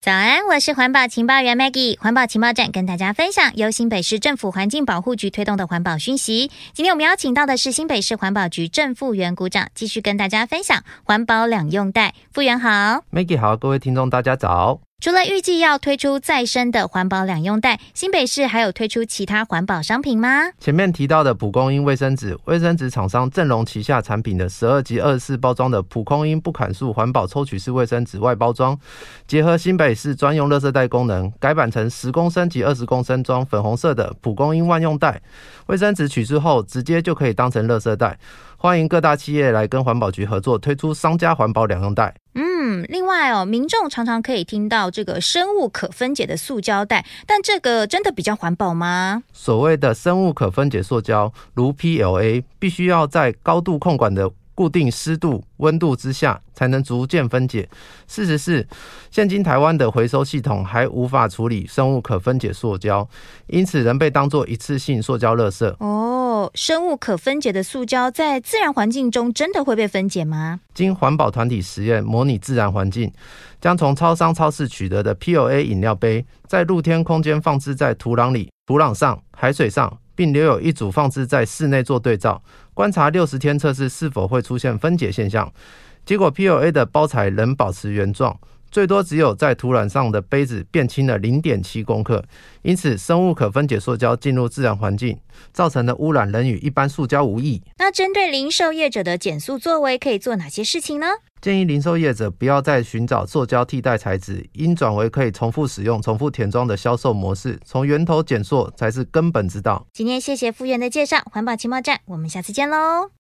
早安，我是环保情报员 Maggie。环保情报站跟大家分享由新北市政府环境保护局推动的环保讯息。今天我们邀请到的是新北市环保局郑副员股长，继续跟大家分享环保两用袋。副员好。 Maggie 好，各位听众大家早。 除了预计要推出再生的环保两用袋，新北市还有推出其他环保商品吗？ 前面提到的蒲公英卫生纸，卫生纸厂商正隆旗下产品的12及24包装的蒲公英不砍树环保抽取式卫生纸外包装，结合新北市专用垃圾袋功能，改版成10公升及20公升装粉红色的蒲公英万用袋，卫生纸取出后直接就可以当成垃圾袋。欢迎各大企业来跟环保局合作，推出商家环保两用袋。 另外民众常常可以听到这个生物可分解的塑胶袋，但这个真的比较环保吗？ 所谓的生物可分解塑胶，如 PLA， 必须要在高度控管的固定湿度、温度之下才能逐渐分解。事实是，现今台湾的回收系统还无法处理生物可分解塑胶，因此仍被当作一次性塑胶垃圾。 生物可分解的塑胶在自然环境中真的会被分解吗？ 经环保团体实验模拟自然环境，将从超商超市取得的 PLA 饮料杯，在露天空间放置在土壤里、土壤上、海水上，并留有一组放置在室内做对照，观察60天测试是否会出现分解现象。结果 PLA 的包材仍保持原状，最多只有在土壤上的杯子变轻了 0.7 公克，因此生物可分解塑胶进入自然环境，造成的污染仍与一般塑胶无异。 那针对零售业者的减塑作为，可以做哪些事情呢？ 建议零售业者不要再寻找塑胶替代材质，应转为可以重复使用、重复填装的销售模式，从源头减塑才是根本之道。 今天谢谢副员的介绍，环保情报站，我们下次见喽。